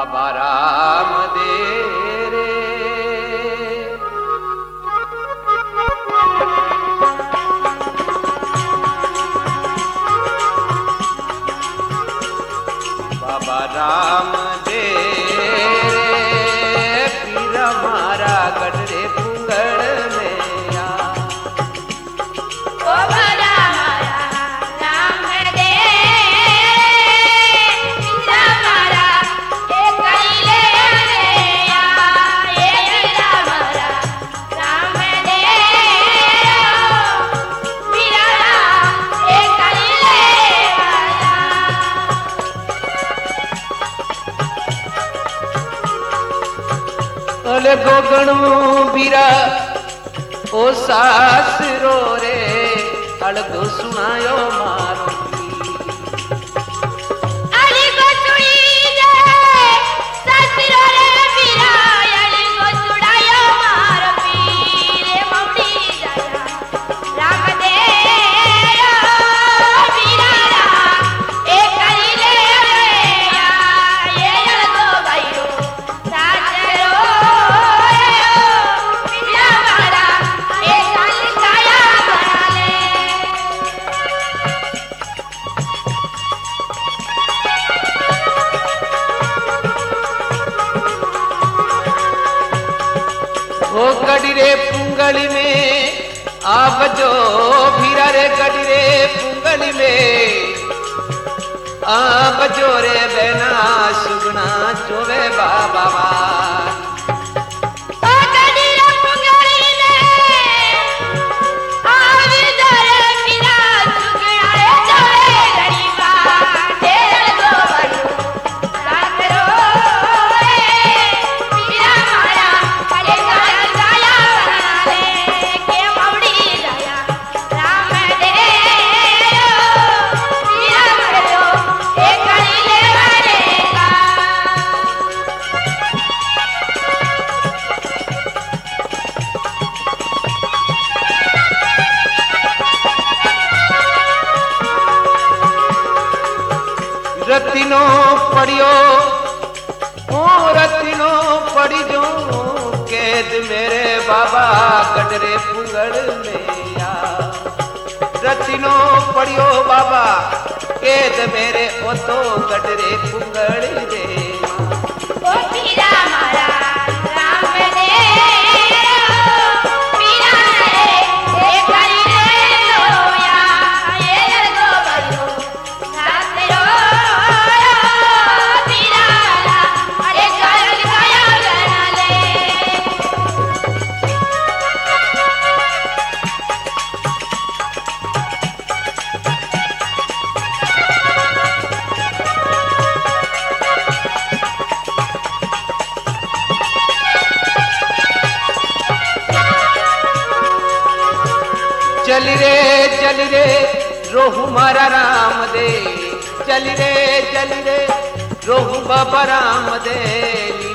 बाबा राम दे रे। बाबा राम दे रे पीर मारा गडरे पुंगड़ में आ। अले गोगणू बीरा ओ सासरो रे अलगो सुनायो मारो ओ गडी रे पुंगली में आप जो भीरा रे गडी रे पुंगली में आप जो रे बहना सुगना चोवे बाबा रतिनो पड़ियो ओ रतिनो पड़ी जो कैद मेरे बाबा गडरे पुंगड़ में आ। रतिनो पड़ियो बाबा कैद मेरे ओ तो गडरे पुंगड़ रे ओ पीरा मारा राम दे चली रे रोहू मारा राम दे चली रे रोहू बाबा राम दे।